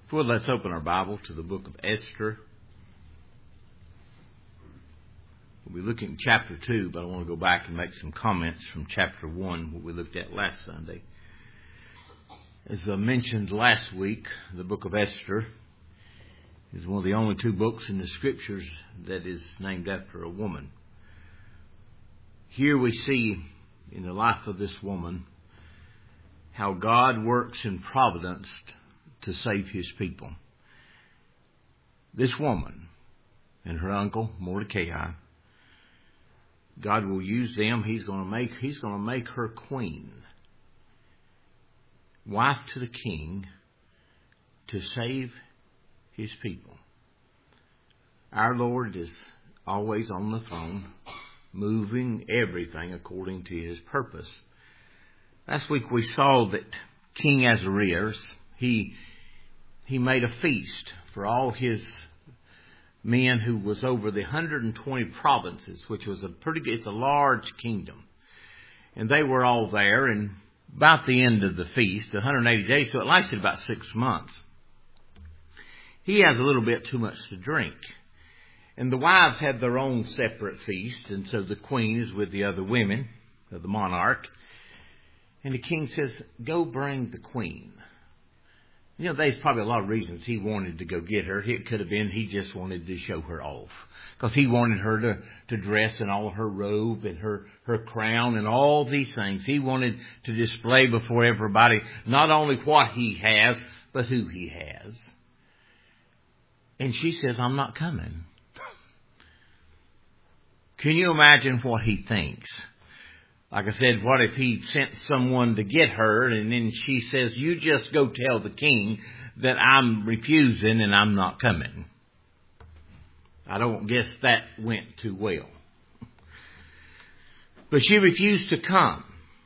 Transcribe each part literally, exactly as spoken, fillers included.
Well, let's open our Bible to the book of Esther. We'll be looking at chapter two, but I want to go back and make some comments from chapter one, what we looked at last Sunday. As I mentioned last week, the book of Esther is one of the only two books in the Scriptures that is named after a woman. Here we see in the life of this woman how God works in providence to save His people. This woman and her uncle Mordecai, God will use them. He's going to make He's going to make her queen, wife to the king, to save His people. Our Lord is always on the throne, moving everything according to His purpose. Last week we saw that King Ahasuerus, he he made a feast for all his men who was over the one hundred twenty provinces, which was a pretty it's a large kingdom. And they were all there, and about the end of the feast, one hundred eighty days, so it lasted about six months. He has a little bit too much to drink. And the wives had their own separate feast, and so the queen is with the other women of the monarch. And the king says, go bring the queen. You know, there's probably a lot of reasons he wanted to go get her. It could have been he just wanted to show her off. Because he wanted her to, to dress in all her robe and her, her crown and all these things. He wanted to display before everybody not only what he has, but who he has. And she says, I'm not coming. Can you imagine what he thinks? Like I said, what if he sent someone to get her and then she says, you just go tell the king that I'm refusing and I'm not coming. I don't guess that went too well. But she refused to come.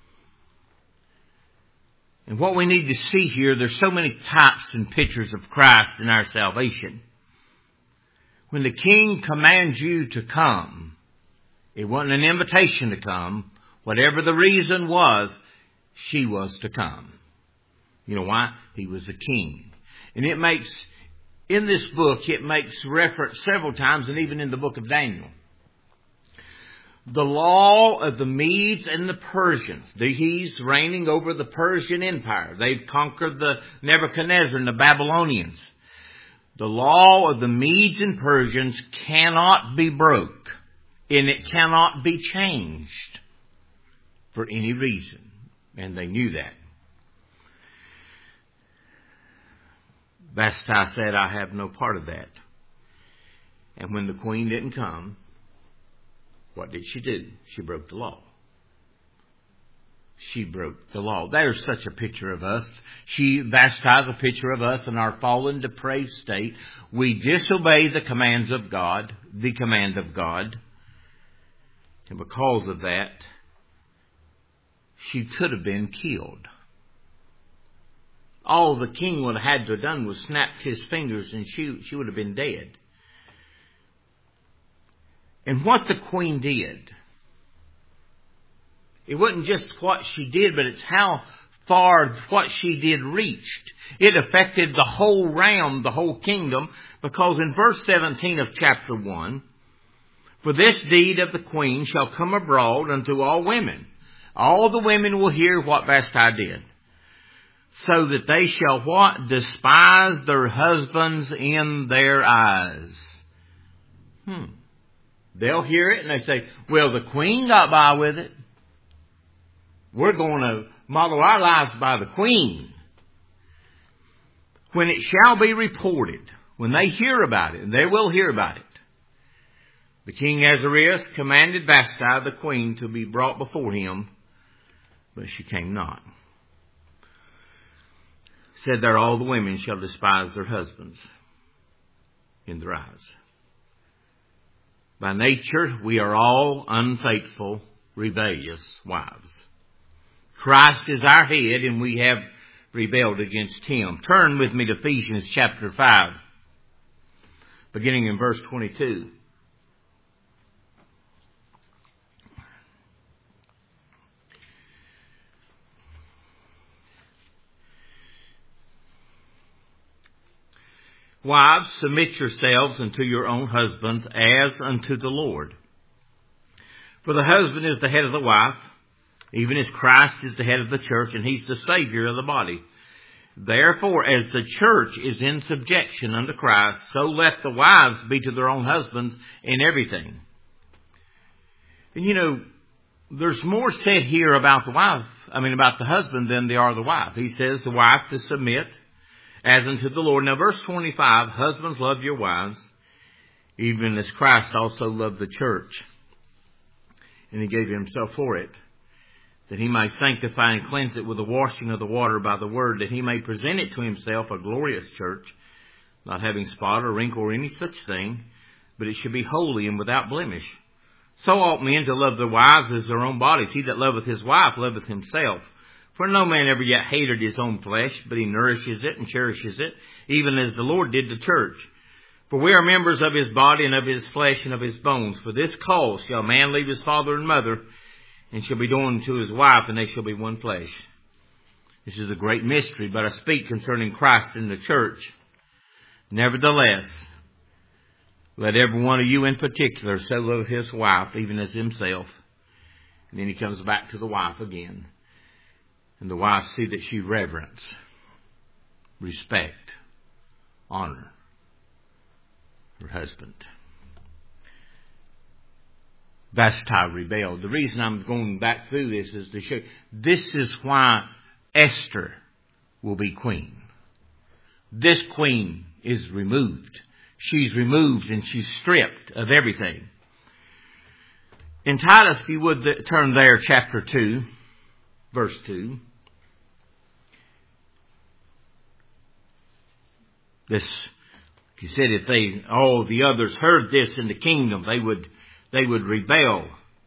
And what we need to see here, there's so many types and pictures of Christ in our salvation. When the king commands you to come, it wasn't an invitation to come. Whatever the reason was, she was to come. You know why? He was a king. And it makes, in this book, it makes reference several times, and even in the book of Daniel. The law of the Medes and the Persians. He's reigning over the Persian Empire. They've conquered the Nebuchadnezzar and the Babylonians. The law of the Medes and Persians cannot be broke, and it cannot be changed for any reason. And they knew that. Vashti said, I have no part of that. And when the queen didn't come, what did she do? She broke the law. She broke the law. There's such a picture of us. She, Vashti is a picture of us in our fallen, depraved state. We disobey the commands of God, the command of God. And because of that, she could have been killed. All the king would have had to have done was snapped his fingers and she, she would have been dead. And what the queen did, it wasn't just what she did, but it's how far what she did reached. It affected the whole realm, the whole kingdom, because in verse seventeen of chapter one, for this deed of the queen shall come abroad unto all women. All the women will hear what Vashti did, so that they shall what? Despise their husbands in their eyes. Hmm. They'll hear it and they say, well, the queen got by with it. We're going to model our lives by the queen. When it shall be reported, when they hear about it, and they will hear about it, the king Ahasuerus commanded Vashti, the queen, to be brought before him, but she came not. Said there, all the women shall despise their husbands in their eyes. By nature, we are all unfaithful, rebellious wives. Christ is our head, and we have rebelled against Him. Turn with me to Ephesians chapter five, beginning in verse twenty-two. Wives, submit yourselves unto your own husbands as unto the Lord. For the husband is the head of the wife, even as Christ is the head of the church, and he's the Savior of the body. Therefore, as the church is in subjection unto Christ, so let the wives be to their own husbands in everything. And you know, there's more said here about the wife, I mean about the husband than they are the wife. He says the wife to submit as unto the Lord. Now verse twenty-five, husbands, love your wives, even as Christ also loved the church, and he gave himself for it, that he might sanctify and cleanse it with the washing of the water by the word, that he may present it to himself a glorious church, not having spot or wrinkle or any such thing, but it should be holy and without blemish. So ought men to love their wives as their own bodies. He that loveth his wife loveth himself. For no man ever yet hated his own flesh, but he nourishes it and cherishes it, even as the Lord did the church. For we are members of his body and of his flesh and of his bones. For this cause shall man leave his father and mother, and shall be joined to his wife, and they shall be one flesh. This is a great mystery, but I speak concerning Christ and the church. Nevertheless, let every one of you in particular so love his wife, even as himself. And then he comes back to the wife again. And the wife see that she reverence, respect, honor her husband. Vashti rebelled. The reason I'm going back through this is to show this is why Esther will be queen. This queen is removed. She's removed and she's stripped of everything. In Titus, if you would turn there, chapter two, verse two. This, he said, if they, all the others heard this in the kingdom, they would, they would rebel.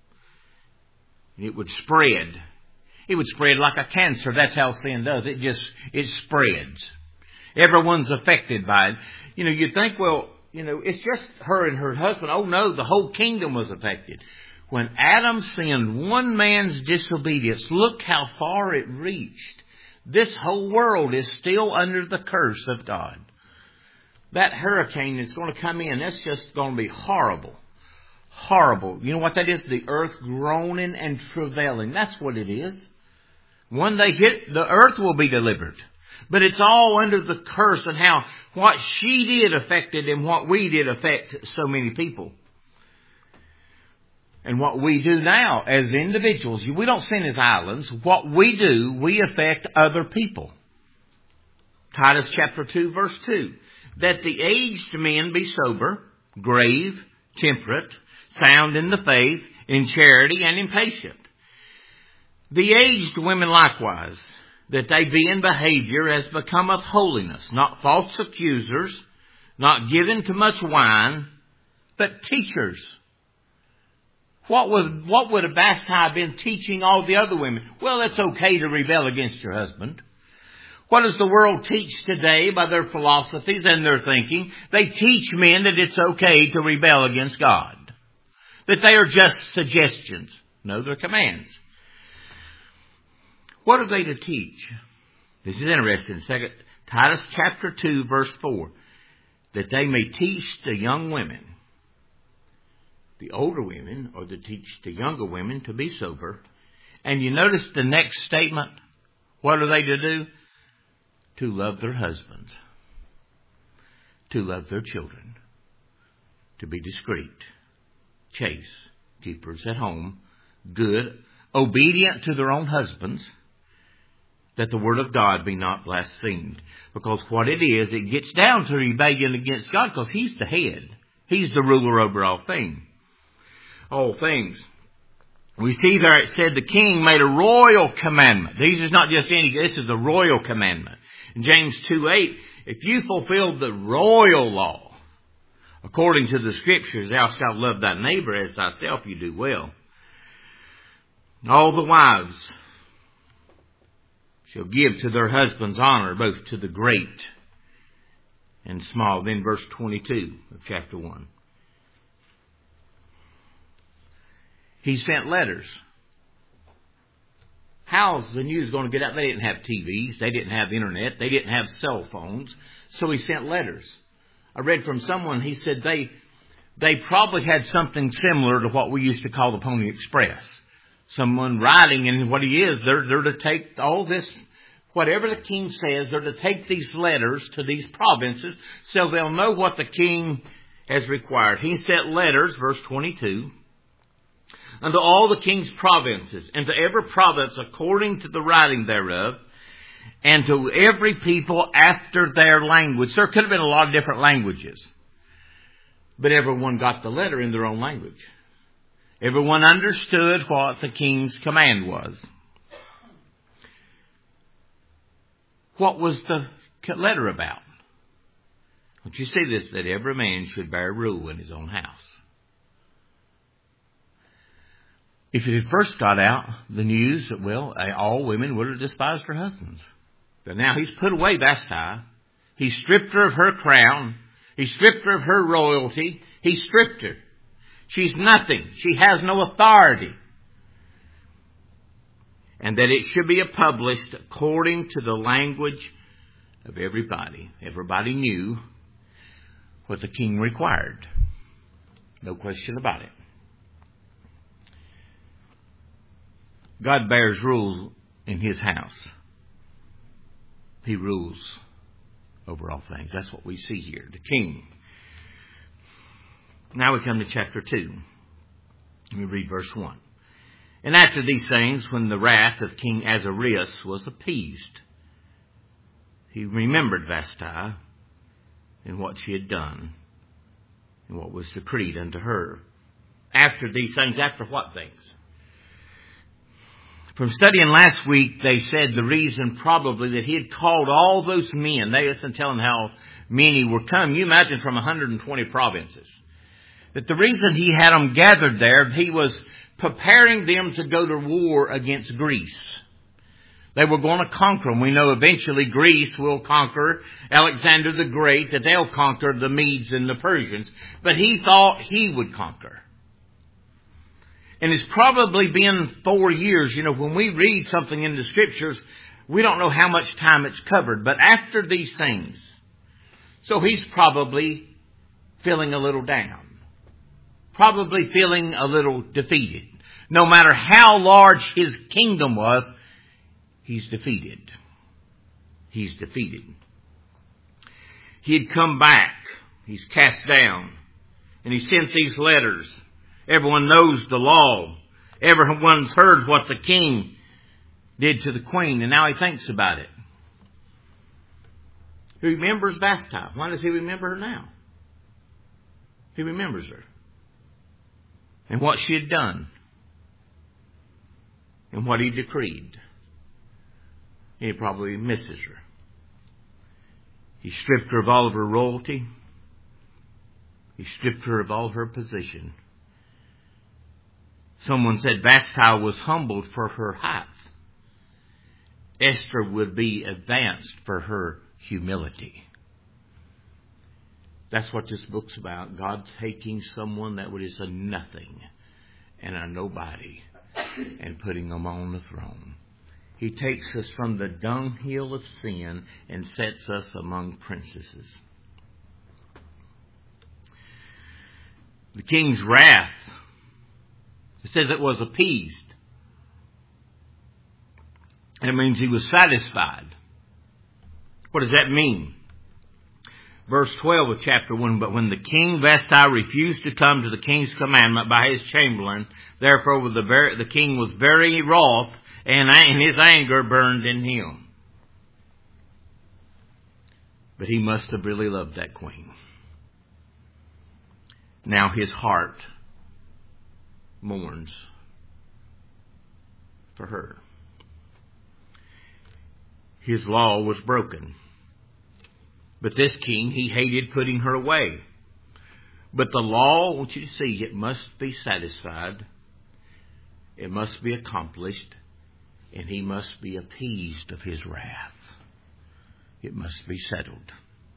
It would spread. It would spread like a cancer. That's how sin does. It just, it spreads. Everyone's affected by it. You know, you think, well, you know, it's just her and her husband. Oh no, the whole kingdom was affected. When Adam sinned, one man's disobedience, look how far it reached. This whole world is still under the curse of God. That hurricane that's going to come in, that's just going to be horrible. Horrible. You know what that is? The earth groaning and travailing. That's what it is. When they hit, the earth will be delivered. But it's all under the curse, and how what she did affected and what we did affect so many people. And what we do now as individuals, we don't sin as islands. What we do, we affect other people. Titus chapter two, verse two. That the aged men be sober, grave, temperate, sound in the faith, in charity, and impatient. The aged women likewise, that they be in behavior as becometh holiness, not false accusers, not given to much wine, but teachers. What would, what would have Vashti been teaching all the other women? Well, it's okay to rebel against your husband. What does the world teach today by their philosophies and their thinking? They teach men that it's okay to rebel against God. That they are just suggestions. No, they're commands. What are they to teach? This is interesting. Second, Titus chapter two, verse four. That they may teach the young women, the older women, or to teach the younger women to be sober. And you notice the next statement. What are they to do? To love their husbands. To love their children. To be discreet. Chaste. Keepers at home. Good. Obedient to their own husbands. That the word of God be not blasphemed. Because what it is, it gets down to rebellion against God, because he's the head. He's the ruler over all things. All things. We see there it said the king made a royal commandment. These is not just any, this is the royal commandment. In James two eight, if you fulfill the royal law, according to the scriptures, thou shalt love thy neighbor as thyself, you do well. All the wives shall give to their husbands honor, both to the great and small. Then verse twenty-two of chapter one. He sent letters. How's the news going to get out? They didn't have T Vs. They didn't have internet. They didn't have cell phones. So he sent letters. I read from someone, he said they they probably had something similar to what we used to call the Pony Express. Someone writing, and what he is, they're, they're to take all this, whatever the king says, they're to take these letters to these provinces so they'll know what the king has required. He sent letters, verse twenty-two, unto all the king's provinces, and to every province according to the writing thereof, and to every people after their language. There could have been a lot of different languages, but everyone got the letter in their own language. Everyone understood what the king's command was. What was the letter about? Don't you see this? That every man should bear rule in his own house. If it had first got out, the news that, well, all women would have despised her husbands. But now he's put away Vashti. He stripped her of her crown. He stripped her of her royalty. He stripped her. She's nothing. She has no authority. And that it should be published according to the language of everybody. Everybody knew what the king required. No question about it. God bears rule in his house. He rules over all things. That's what we see here. The king. Now we come to chapter two. Let me read verse one. And after these things, when the wrath of King Ahasuerus was appeased, he remembered Vashti and what she had done and what was decreed unto her. After these things, after what things? From studying last week, they said the reason probably that he had called all those men. They listened telling how many were come. You imagine from one hundred twenty provinces. That the reason he had them gathered there, he was preparing them to go to war against Greece. They were going to conquer them. We know eventually Greece will conquer Alexander the Great, that they'll conquer the Medes and the Persians. But he thought he would conquer. And it's probably been four years. You know, when we read something in the Scriptures, we don't know how much time it's covered. But after these things, so he's probably feeling a little down. Probably feeling a little defeated. No matter how large his kingdom was, he's defeated. He's defeated. He had come back. He's cast down. And he sent these letters. Everyone knows the law. Everyone's heard what the king did to the queen. And now he thinks about it. He remembers Vashti. Why does he remember her now? He remembers her. And what she had done. And what he decreed. He probably misses her. He stripped her of all of her royalty. He stripped her of all her position. Someone said Vashti was humbled for her height. Esther would be advanced for her humility. That's what this book's about. God taking someone that was a nothing and a nobody and putting them on the throne. He takes us from the dunghill of sin and sets us among princesses. The king's wrath, it says it was appeased. It means he was satisfied. What does that mean? Verse twelve of chapter one, but when the king Vashti refused to come to the king's commandment by his chamberlain, therefore the, very, the king was very wroth, and, and his anger burned in him. But he must have really loved that queen. Now his heart mourns for her. His law was broken. But this king, he hated putting her away. But the law, I want you to see, it must be satisfied. It must be accomplished. And he must be appeased of his wrath. It must be settled.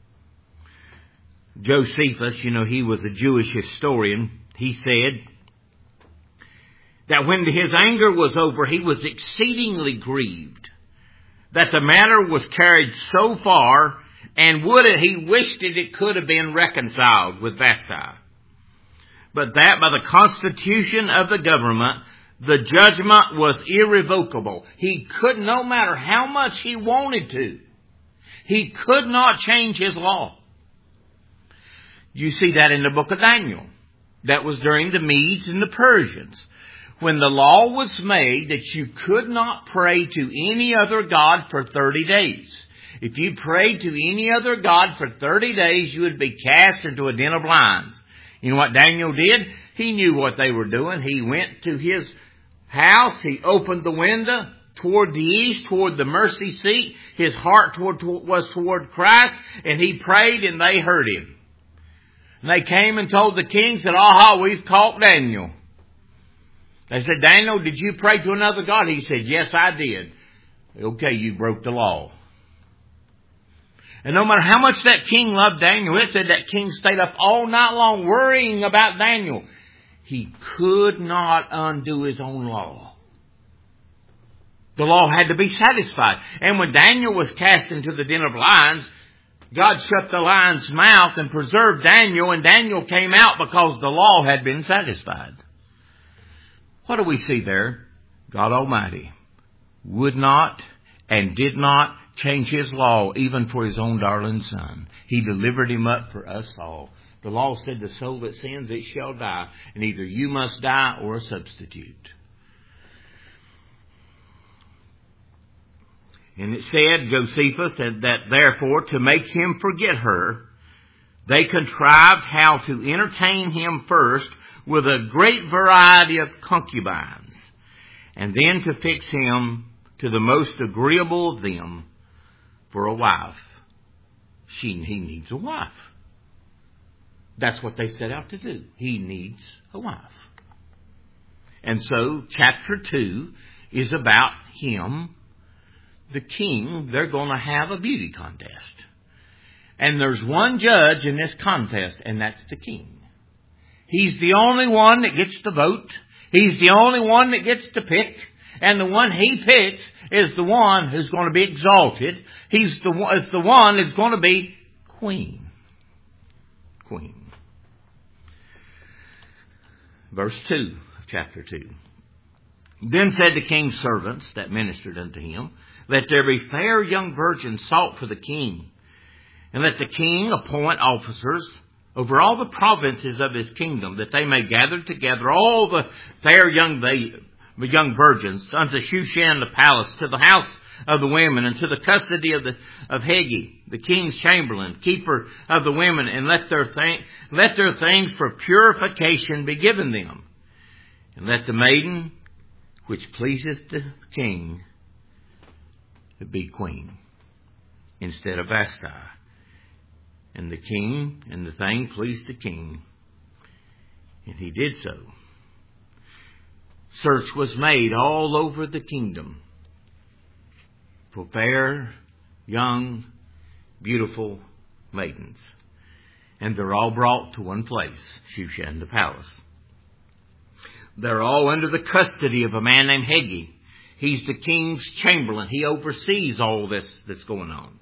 Josephus, you know, he was a Jewish historian. He said that when his anger was over, he was exceedingly grieved that the matter was carried so far and would it, he wished that it could have been reconciled with Vashti. But that by the constitution of the government, the judgment was irrevocable. He could, no matter how much he wanted to, he could not change his law. You see that in the book of Daniel. That was during the Medes and the Persians, when the law was made that you could not pray to any other god for thirty days. If you prayed to any other god for thirty days, you would be cast into a den of lions. You know what Daniel did? He knew what they were doing. He went to his house. He opened the window toward the east, toward the mercy seat. His heart toward, was toward Christ, and he prayed, and they heard him. And they came and told the king, said, aha, we've caught Daniel. They said, Daniel, did you pray to another god? He said, yes, I did. Okay, you broke the law. And no matter how much that king loved Daniel, it said that king stayed up all night long worrying about Daniel. He could not undo his own law. The law had to be satisfied. And when Daniel was cast into the den of lions, God shut the lion's mouth and preserved Daniel, and Daniel came out because the law had been satisfied. What do we see there? God Almighty would not and did not change his law even for his own darling son. He delivered him up for us all. The law said the soul that sins, it shall die. And either you must die or a substitute. And it said, Josephus said that therefore to make him forget her, they contrived how to entertain him first with a great variety of concubines, and then to fix him to the most agreeable of them for a wife. She, he needs a wife. That's what they set out to do. He needs a wife. And so chapter two is about him, the king. They're going to have a beauty contest. And there's one judge in this contest, and that's the king. He's the only one that gets to vote. He's the only one that gets to pick. And the one he picks is the one who's going to be exalted. He's the, is the one that's going to be queen. Queen. Verse two of chapter two. Then said the king's servants that ministered unto him, let there be fair young virgins sought for the king, and let the king appoint officers over all the provinces of his kingdom, that they may gather together all the fair young the young virgins unto Shushan the palace, to the house of the women, and to the custody of the of Hegi, the king's chamberlain, keeper of the women, and let their thing, let their things for purification be given them, and let the maiden which pleaseth the king be queen instead of Vashti. And the king and the thing pleased the king, and he did so. Search was made all over the kingdom for fair, young, beautiful maidens. And they're all brought to one place, Shushan the palace. They're all under the custody of a man named Hegi. He's the king's chamberlain. He oversees all this that's going on.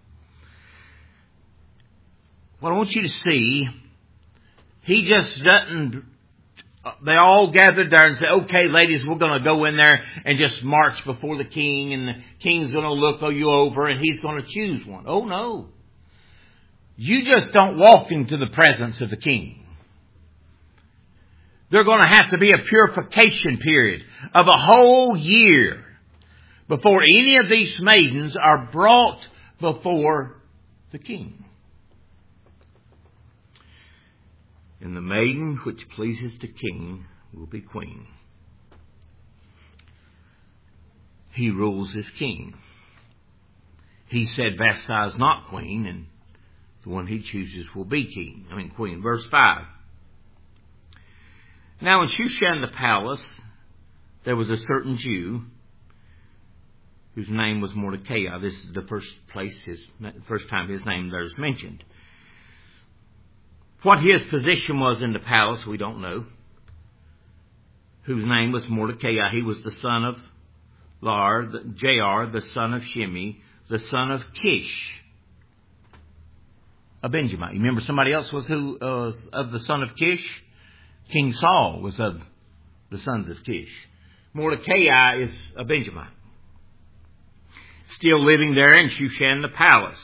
What I want you to see, he just doesn't, they all gathered there and said, okay, ladies, we're going to go in there and just march before the king, and the king's going to look you over and he's going to choose one. Oh, no. You just don't walk into the presence of the king. There's going to have to be a purification period of a whole year before any of these maidens are brought before the king. And the maiden which pleases the king will be queen. He rules as king. He said Vashti is not queen, and the one he chooses will be king. I mean queen. Verse five. Now in Shushan the palace, there was a certain Jew whose name was Mordecai. This is the first place, his first time his name there is mentioned. What his position was in the palace, we don't know. Whose name was Mordecai. He was the son of Lar, the, Jair, the son of Shimei, the son of Kish. a Benjamite. You remember somebody else was who uh, of the son of Kish? King Saul was of the sons of Kish. Mordecai is a Benjamite. Still living there in Shushan the palace.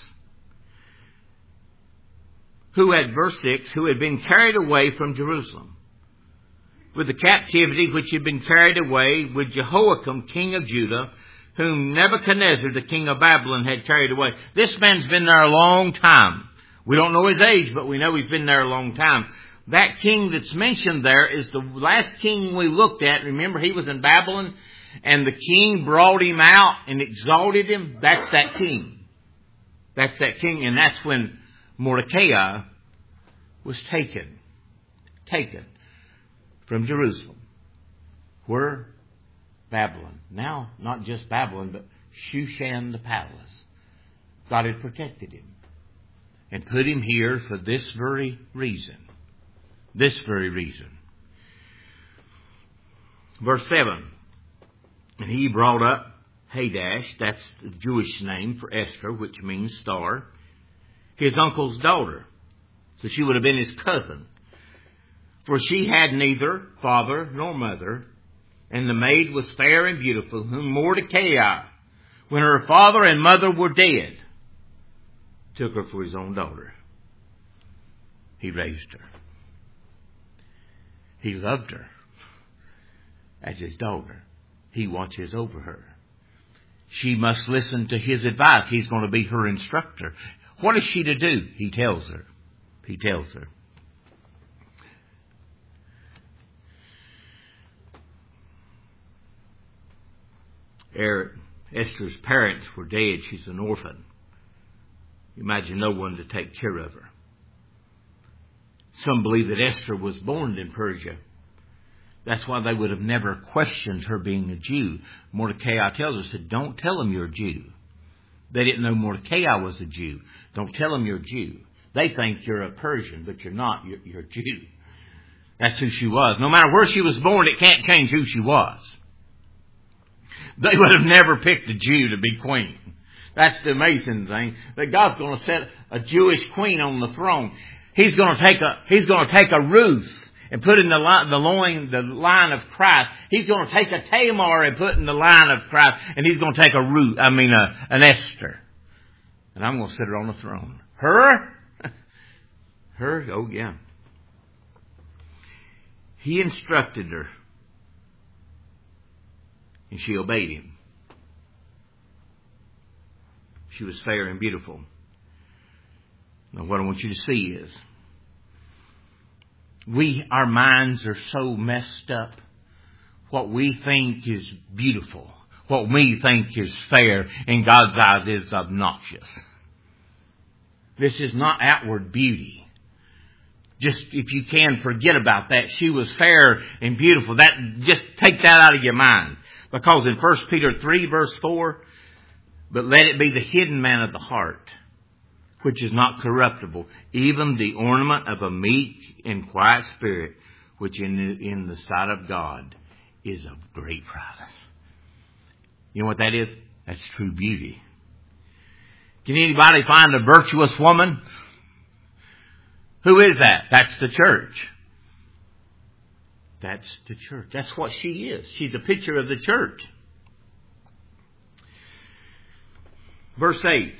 Who had, verse six, who had been carried away from Jerusalem with the captivity which had been carried away with Jehoiakim, king of Judah, whom Nebuchadnezzar, the king of Babylon, had carried away. This man's been there a long time. We don't know his age, but we know he's been there a long time. That king that's mentioned there is the last king we looked at. Remember, he was in Babylon, and the king brought him out and exalted him. That's that king. That's that king, and that's when Mordecai was taken. Taken from Jerusalem. Where? Babylon. Now, not just Babylon, but Shushan the palace. God had protected him and put him here for this very reason. This very reason. Verse seven. And he brought up Hadash, that's the Jewish name for Esther, which means star, his uncle's daughter. So she would have been his cousin. For she had neither father nor mother, and the maid was fair and beautiful, whom Mordecai, when her father and mother were dead, took her for his own daughter. He raised her. He loved her as his daughter. He watches over her. She must listen to his advice. He's going to be her instructor. What is she to do? He tells her. He tells her. Er, Esther's parents were dead. She's an orphan. Imagine no one to take care of her. Some believe that Esther was born in Persia. That's why they would have never questioned her being a Jew. Mordecai tells us that don't tell them you're a Jew. They didn't know Mordecai was a Jew. Don't tell them you're a Jew. They think you're a Persian, but you're not. You're, you're a Jew. That's who she was. No matter where she was born, it can't change who she was. They would have never picked a Jew to be queen. That's the amazing thing. That God's going to set a Jewish queen on the throne. He's going to take a, he's going to take a Ruth and put in the line, the loin, the line of Christ. He's going to take a Tamar and put in the line of Christ. And he's going to take a Ruth, I mean, a, an Esther. And I'm going to sit her on the throne. Her? Her? Oh, yeah. He instructed her. And she obeyed him. She was fair and beautiful. Now, what I want you to see is, we, our minds are so messed up. What we think is beautiful, what we think is fair, in God's eyes is obnoxious. This is not outward beauty. Just, if you can, forget about that. She was fair and beautiful. That, just take that out of your mind. Because in First Peter three, verse four, but let it be the hidden man of the heart, which is not corruptible, even the ornament of a meek and quiet spirit, which in the, in the sight of God is of great price. You know what that is? That's true beauty. Can anybody find a virtuous woman? Who is that? That's the church. That's the church. That's what she is. She's a picture of the church. Verse eight.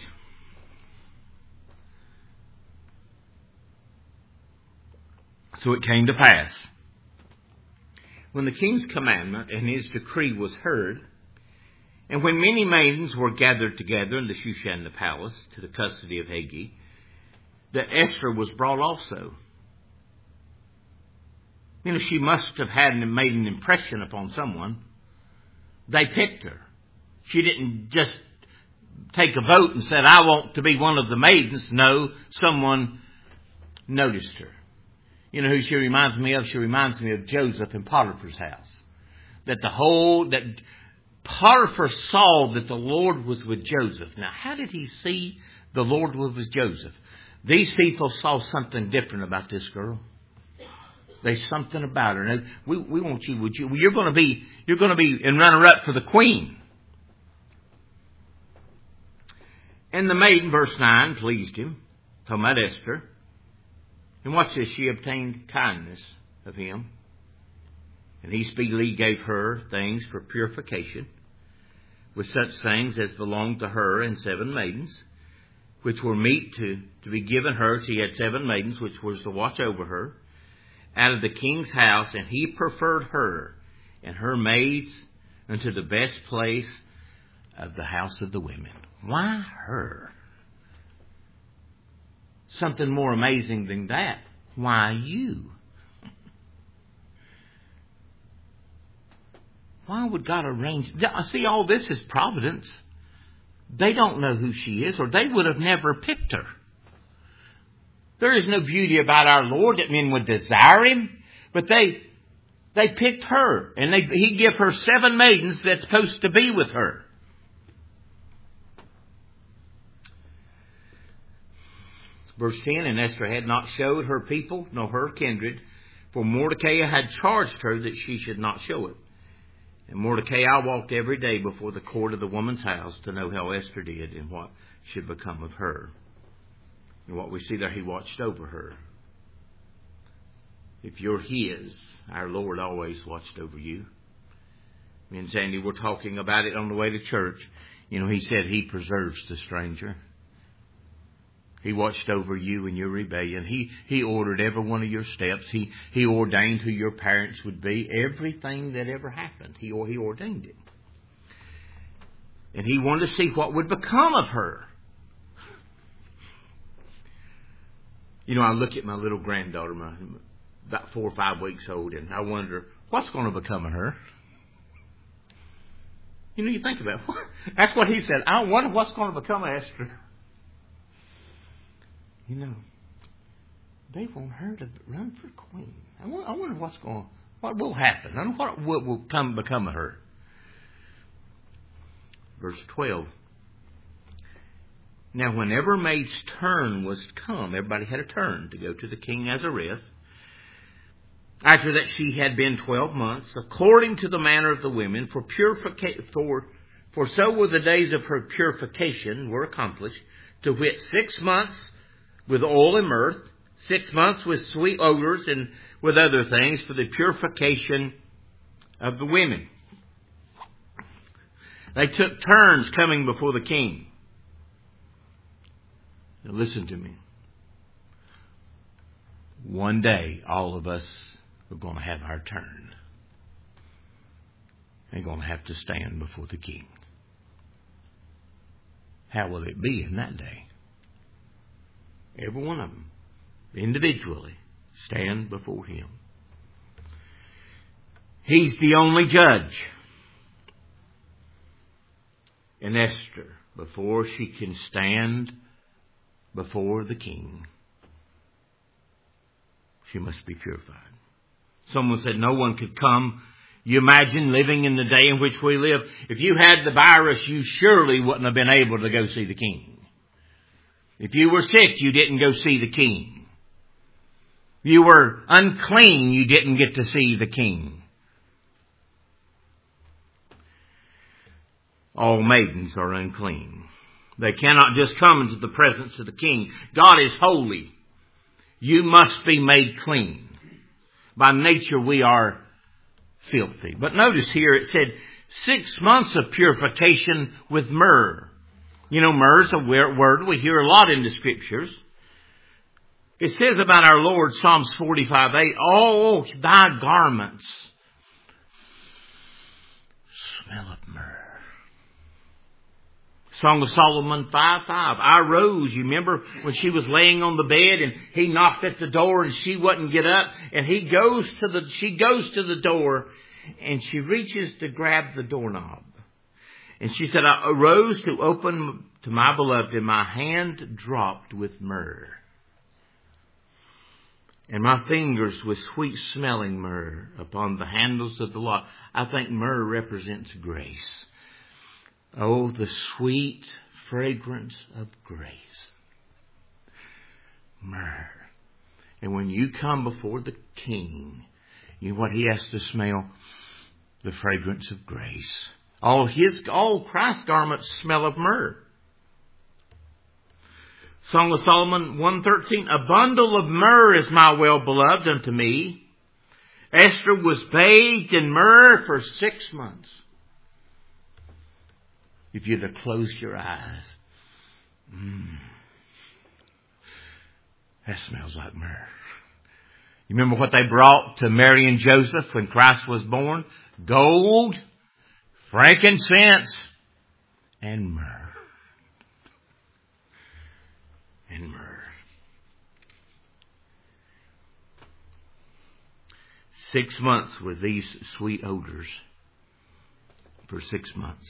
So it came to pass, when the king's commandment and his decree was heard, and when many maidens were gathered together in the Shushan the palace to the custody of Haggai, that Esther was brought also. You know, she must have had made an impression upon someone. They picked her. She didn't just take a vote and said, I want to be one of the maidens. No, someone noticed her. You know who she reminds me of? She reminds me of Joseph in Potiphar's house. That the whole, that Potiphar saw that the Lord was with Joseph. Now, how did he see the Lord was with Joseph? These people saw something different about this girl. There's something about her. Now, we, we want you, would you, you're going to be, you're going to be in runner-up for the queen. And the maiden, verse nine, pleased him, talking about Esther. And watch this, she obtained kindness of him. And he speedily gave her things for purification, with such things as belonged to her and seven maidens, which were meet to, to be given her. She had seven maidens, which was to watch over her, out of the king's house, and he preferred her and her maids unto the best place of the house of the women. Why her? Something more amazing than that. Why you? Why would God arrange? See, all this is providence. They don't know who she is, or they would have never picked her. There is no beauty about our Lord that men would desire him, but they they picked her, and they, he gave her seven maidens that's supposed to be with her. Verse ten, and Esther had not showed her people nor her kindred, for Mordecai had charged her that she should not show it. And Mordecai walked every day before the court of the woman's house to know how Esther did and what should become of her. And what we see there, he watched over her. If you're his, our Lord always watched over you. Me and Sandy were talking about it on the way to church. You know, he said he preserves the stranger. He watched over you in your rebellion. He he ordered every one of your steps. He he ordained who your parents would be. Everything that ever happened, he he ordained it. And he wanted to see what would become of her. You know, I look at my little granddaughter, my, about four or five weeks old, and I wonder, what's going to become of her? You know, you think about it. That's what he said. I wonder what's going to become of Esther. You know, they want her to run for queen. I wonder, I wonder what's going, what will happen. I wonder what will, will come become of her. Verse twelve. Now, whenever maid's turn was come, everybody had a turn to go to the king Ahasuerus. After that, she had been twelve months, according to the manner of the women, for purification, for for so were the days of her purification were accomplished, to wit, six months with oil and myrrh, six months with sweet odors and with other things for the purification of the women. They took turns coming before the king. Now listen to me. One day, all of us are going to have our turn. They're going to have to stand before the king. How will it be in that day? Every one of them, individually, stand before him. He's the only judge. And Esther, before she can stand before the king, she must be purified. Someone said no one could come. You imagine living in the day in which we live. If you had the virus, you surely wouldn't have been able to go see the king. If you were sick, you didn't go see the king. You were unclean, you didn't get to see the king. All maidens are unclean. They cannot just come into the presence of the king. God is holy. You must be made clean. By nature, we are filthy. But notice here it said six months of purification with myrrh. You know, myrrh is a word we hear a lot in the Scriptures. It says about our Lord, Psalms forty-five eight, all thy garments smell of myrrh. Song of Solomon five five. I rose. You remember when she was laying on the bed and he knocked at the door and she wouldn't get up, and he goes to the she goes to the door and she reaches to grab the doorknob. And she said, I arose to open to my beloved, and my hand dropped with myrrh, and my fingers with sweet smelling myrrh upon the handles of the lock. I think myrrh represents grace. Oh, the sweet fragrance of grace. Myrrh. And when you come before the king, you know what he has to smell? The fragrance of grace. All his, all Christ's garments smell of myrrh. Song of Solomon one thirteen, a bundle of myrrh is my well-beloved unto me. Esther was bathed in myrrh for six months. If you'd have closed your eyes, mm, that smells like myrrh. You remember what they brought to Mary and Joseph when Christ was born? Gold, frankincense, and myrrh. And myrrh. Six months with these sweet odors. For six months.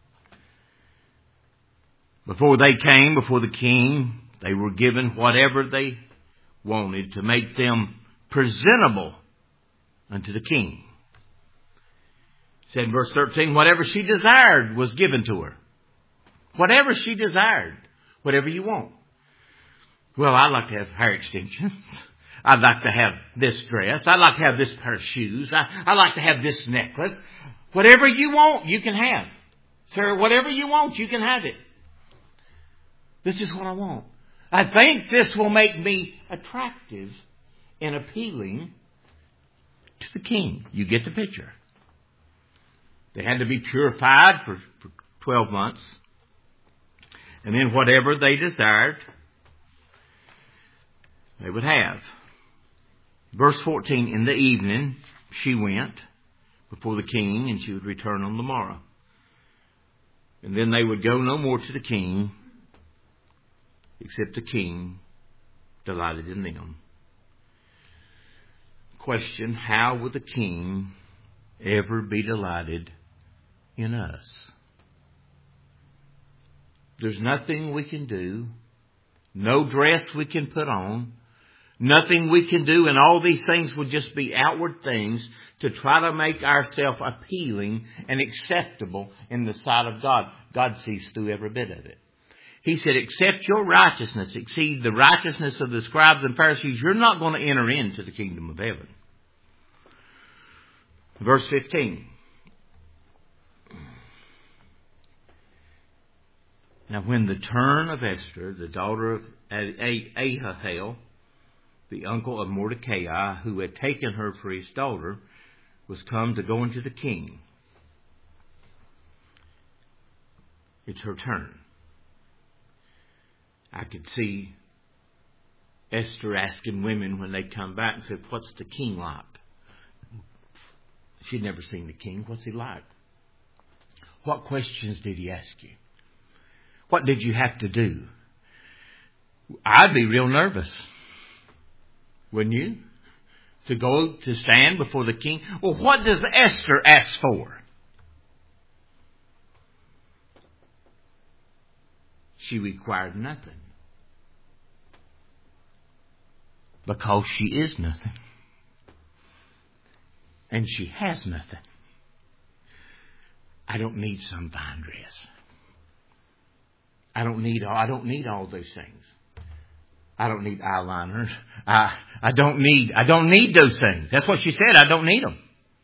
Before they came, before the king, they were given whatever they wanted to make them presentable unto the king. It said in verse thirteen, whatever she desired was given to her. Whatever she desired. Whatever you want. Well, I'd like to have hair extensions. I'd like to have this dress. I'd like to have this pair of shoes. I, I'd like to have this necklace. Whatever you want, you can have. Sir, whatever you want, you can have it. This is what I want. I think this will make me attractive and appealing to the king. You get the picture. They had to be purified for, for twelve months. And then whatever they desired, they would have. Verse fourteen, in the evening she went before the king, and she would return on the morrow. And then they would go no more to the king, except the king delighted in them. Question, how will the king ever be delighted in us? There's nothing we can do, no dress we can put on, nothing we can do, and all these things would just be outward things to try to make ourselves appealing and acceptable in the sight of God. God sees through every bit of it. He said, except your righteousness exceed the righteousness of the scribes and Pharisees, you're not going to enter into the kingdom of heaven. Verse fifteen. Now when the turn of Esther, the daughter of Ahaziah, the uncle of Mordecai, who had taken her for his daughter, was come to go into the king. It's her turn. I could see Esther asking women when they come back and said, what's the king like? She'd never seen the king. What's he like? What questions did he ask you? What did you have to do? I'd be real nervous. Wouldn't you? To go to stand before the king. Well, what does Esther ask for? She required nothing. Because she is nothing. And she has nothing. I don't need some fine dress. I don't need all, I don't need all those things. I don't need eyeliners. I, I don't need, I don't need those things. That's what she said. I don't need them.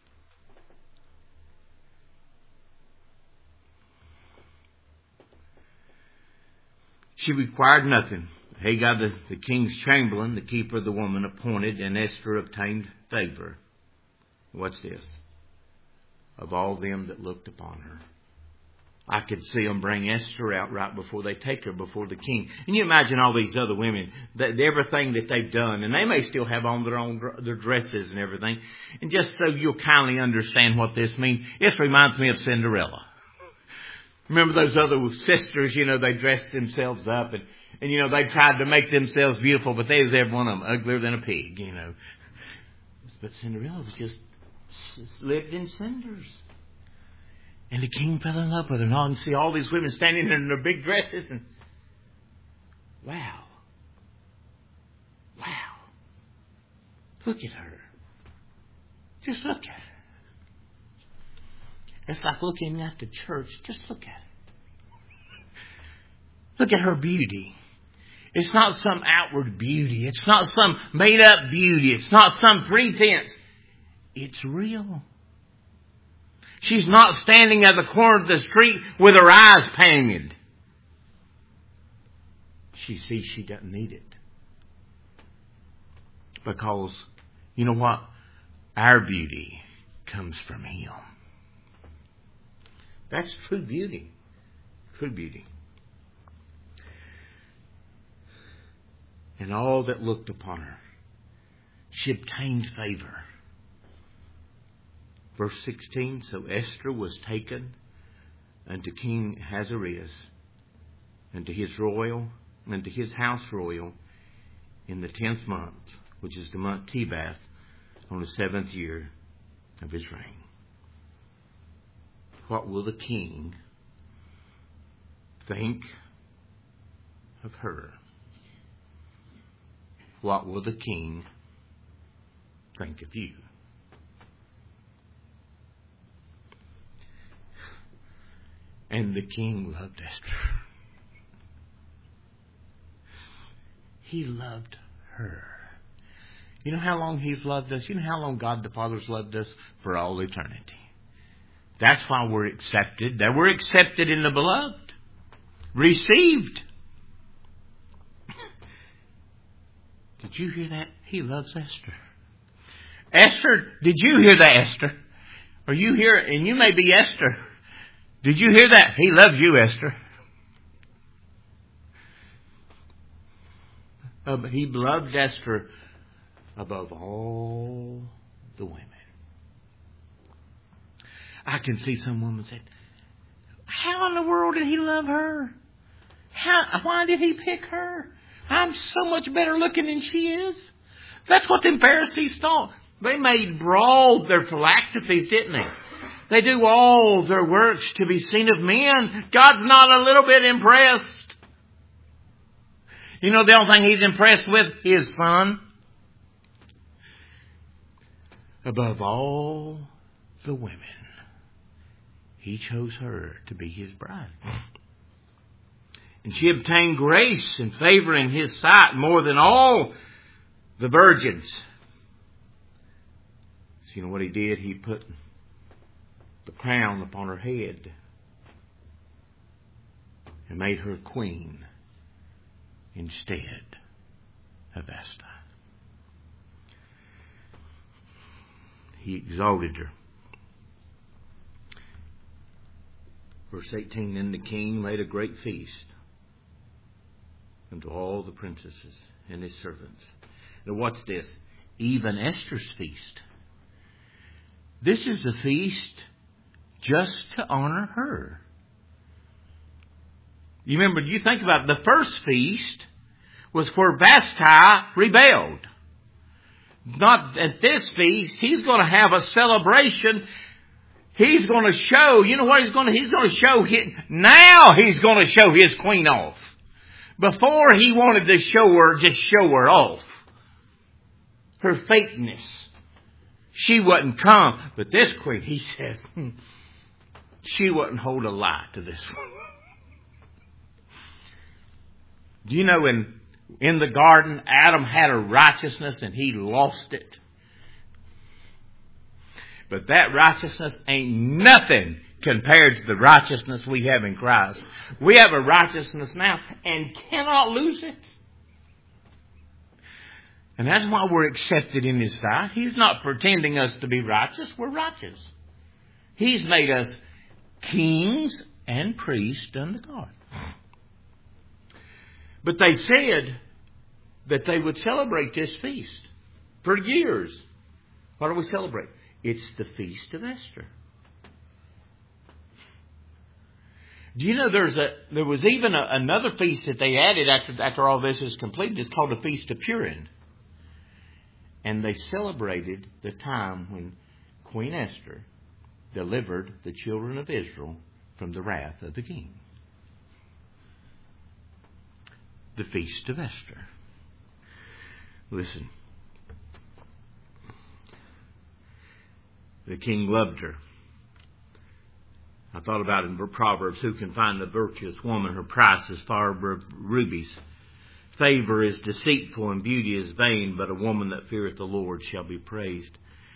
She required nothing. Hagar, the, the king's chamberlain, the keeper of the woman, appointed, and Esther obtained favor. What's this? Of all them that looked upon her. I could see them bring Esther out right before they take her before the king. And you imagine all these other women, that everything that they've done, and they may still have on their own their dresses and everything. And just so you'll kindly understand what this means, this reminds me of Cinderella. Remember those other sisters, you know, they dressed themselves up and, and you know, they tried to make themselves beautiful, but they was every one of them uglier than a pig, you know. But Cinderella was just, just lived in cinders. And the king fell in love with her. And all, and see all these women standing in their big dresses. And wow. Wow. Look at her. Just look at her. It's like looking at the church. Just look at it. Look at her beauty. It's not some outward beauty. It's not some made up beauty. It's not some pretense. It's real. She's not standing at the corner of the street with her eyes painted. she sees she doesn't need it. Because, you know what? Our beauty comes from Him. That's true beauty. True beauty. And all that looked upon her, she obtained favor. Verse sixteen, so Esther was taken unto King Ahasuerus, and to his royal, and to his house royal, in the tenth month, which is the month Tebath, on the seventh year of his reign. What will the king think of her? What will the king think of you? And the king loved Esther. He loved her. You know how long He's loved us? You know how long God the Father's loved us? For all eternity. That's why we're accepted. That we're accepted in the beloved. Received. Did you hear that? He loves Esther. Esther, did you hear that, Esther? Or you hear it, and you may be Esther. Did you hear that? He loves you, Esther. Uh, he loved Esther above all the women. I can see some woman say, how in the world did He love her? How? Why did He pick her? I'm so much better looking than she is. That's what them Pharisees thought. They made broad their philosophies, didn't they? They do all their works to be seen of men. God's not a little bit impressed. You know the only thing He's impressed with? His Son. Above all the women, He chose her to be His bride. And she obtained grace and favor in His sight more than all the virgins. So you know what He did? He put the crown upon her head and made her queen instead of Esther. He exalted her. Verse eighteen, then the king made a great feast unto all the princesses and his servants. Now what's this? Even Esther's feast. This is a feast just to honor her. You remember, you think about it, the first feast was where Vashti rebelled. Not at this feast. He's going to have a celebration. He's going to show, you know what he's going to, he's going to show, his, now he's going to show his queen off. Before he wanted to show her, just show her off. Her fakeness. She wouldn't come. But this queen, he says, hmm, she wouldn't hold a lie to this one. Do you know in, in the garden, Adam had a righteousness and he lost it. But that righteousness ain't nothing compared to the righteousness we have in Christ. We have a righteousness now and cannot lose it. And that's why we're accepted in His sight. He's not pretending us to be righteous. We're righteous. He's made us kings and priests unto God. But they said that they would celebrate this feast for years. What do we celebrate? It's the Feast of Esther. Do you know there's a there was even a, another feast that they added after after all this is completed? It's called the Feast of Purim. And they celebrated the time when Queen Esther delivered the children of Israel from the wrath of the king. The Feast of Esther. Listen. The king loved her. I thought about in Proverbs, who can find the virtuous woman? Her price is far above rubies. Favor is deceitful and beauty is vain, but a woman that feareth the Lord shall be praised.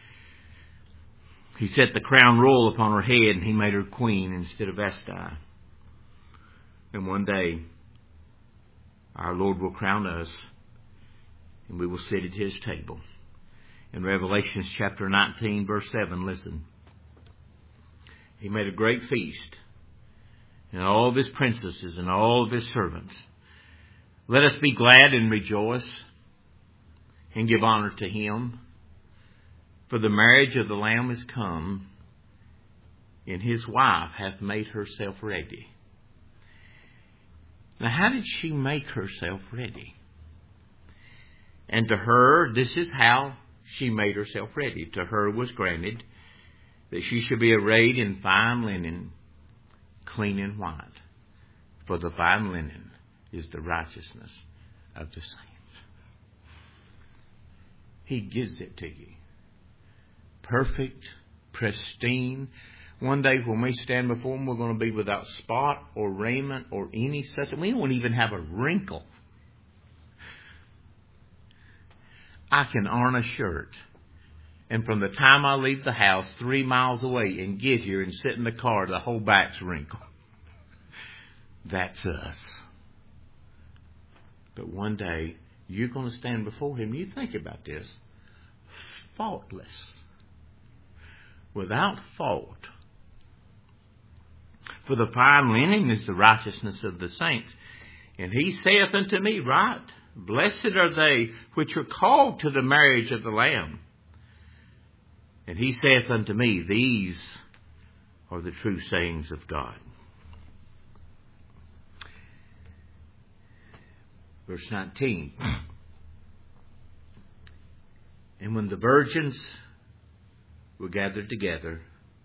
He set the crown royal upon her head and he made her queen instead of Vashti. And one day, our Lord will crown us, and we will sit at His table. In Revelation chapter nineteen, verse seven, listen. He made a great feast, and all of His princesses and all of His servants. Let us be glad and rejoice and give honor to Him, for the marriage of the Lamb is come, and His wife hath made herself ready. Now, how did she make herself ready? And to her, this is how she made herself ready. To her was granted that she should be arrayed in fine linen, clean and white. For the fine linen is the righteousness of the saints. He gives it to you. Perfect, pristine. One day when we stand before Him, we're going to be without spot or raiment or any such. We won't even have a wrinkle. I can iron a shirt, and from the time I leave the house three miles away and get here and sit in the car, the whole back's wrinkled. That's us. But one day, you're going to stand before Him. You think about this. Faultless. Without fault. For the fine linen is the righteousness of the saints. And He saith unto me, right, blessed are they which are called to the marriage of the Lamb. And He saith unto me, these are the true sayings of God. Verse nineteen. And when the virgins were gathered together,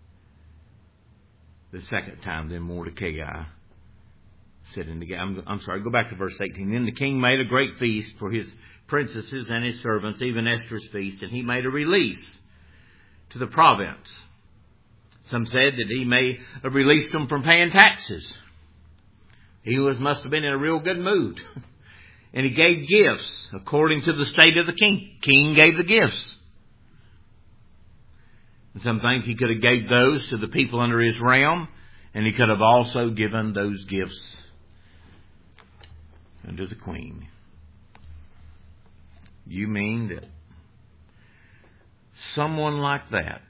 the second time, then Mordecai sitting together. I'm, I'm sorry, go back to verse eighteen. Then the king made a great feast for his princesses and his servants, even Esther's feast, and he made a release to the province. Some said that he may have released them from paying taxes. He was must have been in a real good mood. And he gave gifts according to the state of the king. King gave the gifts. And some things he could have gave those to the people under his realm, and he could have also given those gifts unto the queen. You mean that someone like that,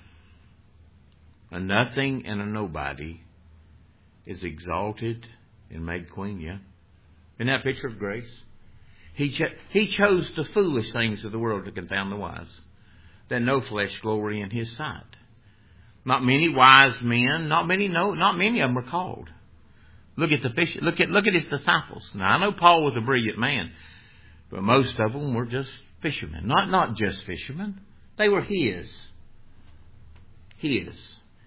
a nothing and a nobody, is exalted and made queen? Yeah. Isn't that a picture of grace? He cho- he chose the foolish things of the world to confound the wise, that no flesh glory in His sight. Not many wise men, not many no, not many of them are called. Look at the fish. Look at look at His disciples. Now I know Paul was a brilliant man, but most of them were just fishermen. Not not just fishermen. They were His. His.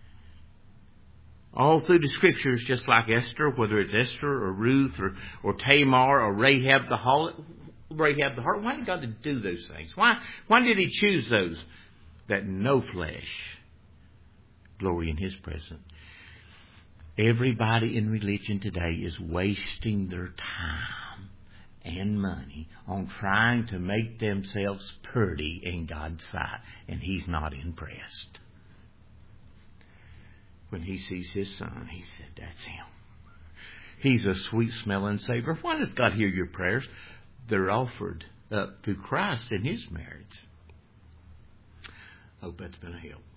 All through the Scriptures, just like Esther, whether it's Esther or Ruth or, or Tamar or Rahab the harlot, Rahab the harlot. Why did God do those things? Why why did He choose those? That no flesh glory in His presence. Everybody in religion today is wasting their time and money on trying to make themselves pretty in God's sight, and He's not impressed. When He sees His Son, He said, that's Him. He's a sweet smelling Savior. Why does God hear your prayers? They're offered up to Christ in His marriage. Hope that's been a help.